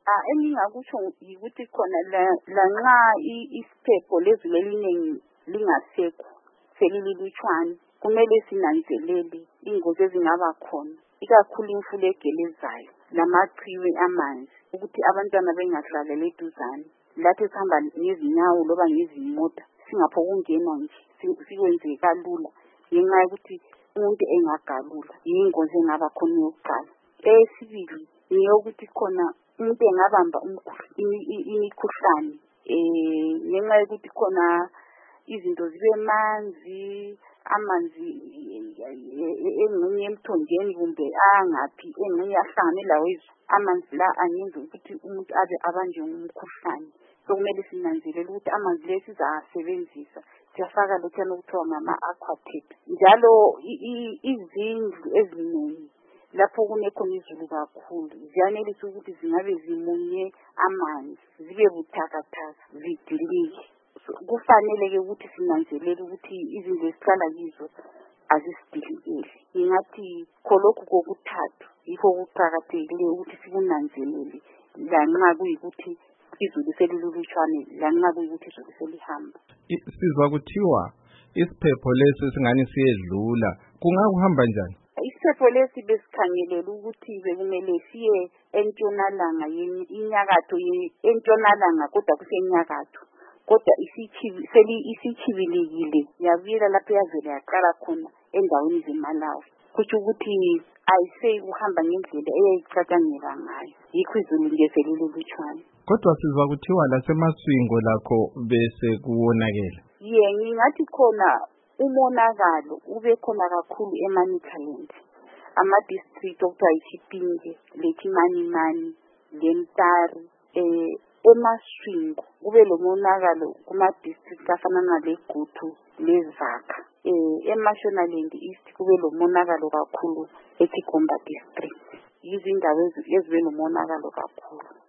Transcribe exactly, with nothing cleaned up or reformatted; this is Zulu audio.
Ah, engingakusho ukuthi khona la lanxa isiphepho lezulu eliningi lingasekho selililutshwane kumele sinanzelele ingozi ezingaba khona ikakhulu imfula egelezayo lamachwe amanzi ukuthi abantwana bengadlaleli eduzane lathi sihamba ngezinyawo loba ngezimota singaphokungena nje sikwenze kalula ngenxa yokuthi umuntu engagalula yingozi engaba khona yokuqala. Esibili niyokuthi khona umuntu engabamba imikhuhlane eh ngenxa yokuthi khona izinto zibe manzi amanzi engxenye emthonjeni kumbe angaphi engxenye ahlangane lawo amanzi la angenza ukuthi umuntu abe abanje umkhuhlane. Sokumele sinanzelele ukuthi amanzi lesi sizasebenzisa siyafaka lokho okuthiwa ngama aquatic njalo izindlu eziningi lapho kunekhona izulu kakhulu ziyanelisa ukuthi zingabe zimunye amanzi zibe buthakathaka zidilike. Kufanele ke ukuthi sinanzelele ukuthi izindlu esihlala kizo azisidilikeli. Ngingathi khonokho kokuthathu yikho kuqhakathekile ukuthi sikunanzelele lanxa kuyikuthi izulu selilulutshwane lanxa kuyikuthi izulu selihamba. Sizwa kuthiwa isiphepho lesi singani siyedlula kungakuhamba njani? Isiphepho lesi besikhangelela ukuthi bekumele siye entshonalanga inyakatho entshonalanga kodwa kusenyakatho kodwa isichibi seli isichibilikile yabuyela lapho yazela yaqala khona endaweni zeMalawi kuthi ukuthi ayise kuhamba ngendlela eyayicatshangela ngayo yikho izulu nje selilulutshwane. Kodwa sizwa kuthiwa lasemaswingo lakho bese kuwonakela. Ye ngingathi khona umonakalo ube khona kakhulu eManicaland ama district okuthiwa iChipinge leChimanimani leMtari eh emaswingo kube lomonakalo kuma district afana naleGutu leZakha eh eMashonaland East kube lomonakalo kakhulu eThigomba district izindawo ezibe lomonakalo kakhulu.